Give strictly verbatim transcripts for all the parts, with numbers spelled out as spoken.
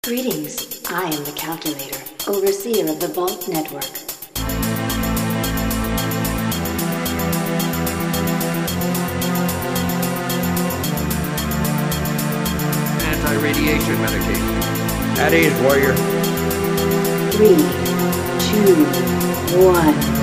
Greetings, I am the Calculator, overseer of the Vault Network. Anti-radiation medication. At ease, warrior. Three, two, one.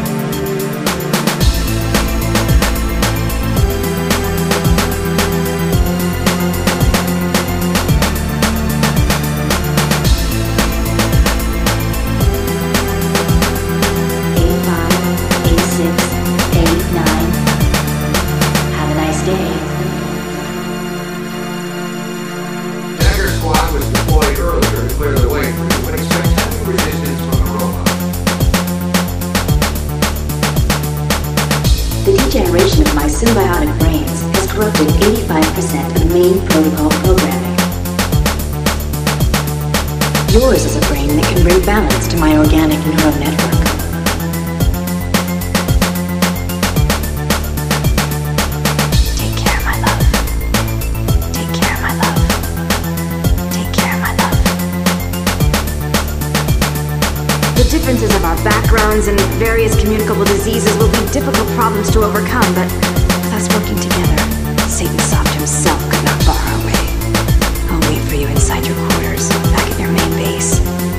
Degeneration of my symbiotic brains has corrupted eighty-five percent of main protocol programming. Yours is a brain that can bring balance to my organic neural network. Take care, my love. Take care, my love. Take care, my love. The differences of our backgrounds and various communicable diseases will be difficult problems to overcome, but with us working together, Satan Soft himself could not bar our way. I'll wait for you inside your quarters, back at your main base.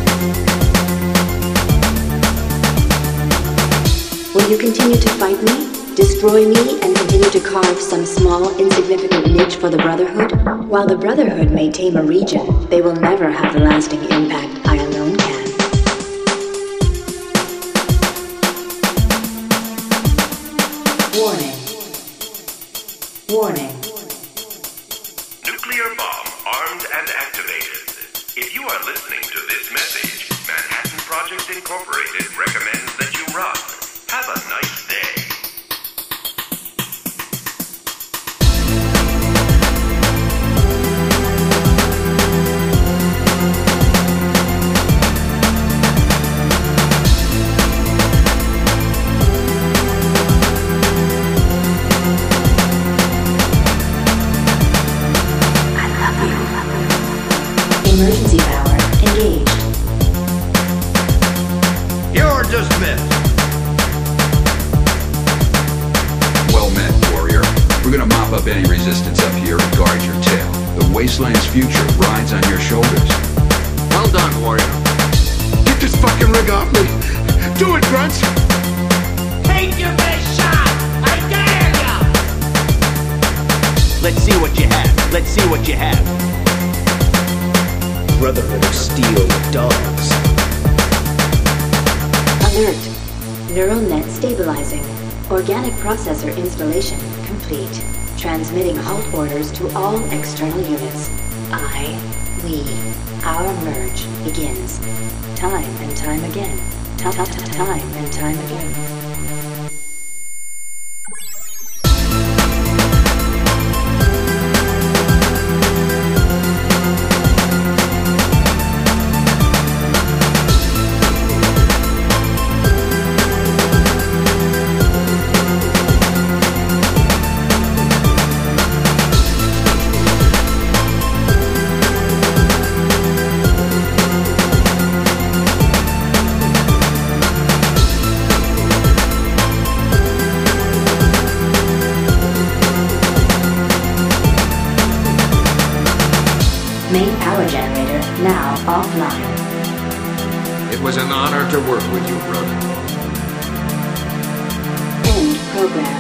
Will you continue to fight me, destroy me, and continue to carve some small, insignificant niche for the Brotherhood? While the Brotherhood may tame a region, they will never have the lasting impact I alone can. Warning. Warning. Nuclear bomb armed and activated. If you are listening to this message, Manhattan Project Incorporated recommends that you run. Have a nice day. Emergency power engaged. You're dismissed. Well met, warrior. We're gonna mop up any resistance up here and guard your tail. The wasteland's future rides on your shoulders. Well done, warrior. Get this fucking rig off me! Do it, Grunts! Take your best shot! I dare ya! Let's see what you have. Let's see what you have. Brotherhood of Steel dogs. Alert. Neural net stabilizing. Organic processor installation complete. Transmitting halt orders to all external units. I, we, our merge begins. Time and time again. Time and time again. Main power generator now offline. It was an honor to work with you, brother. End program.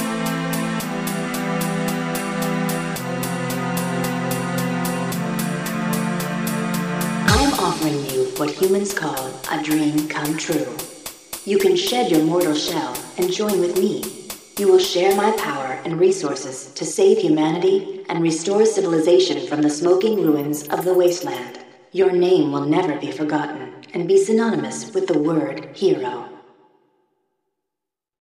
I am offering you what humans call a dream come true. You can shed your mortal shell and join with me. You will share my power and resources to save humanity and restore civilization from the smoking ruins of the wasteland. Your name will never be forgotten and be synonymous with the word hero.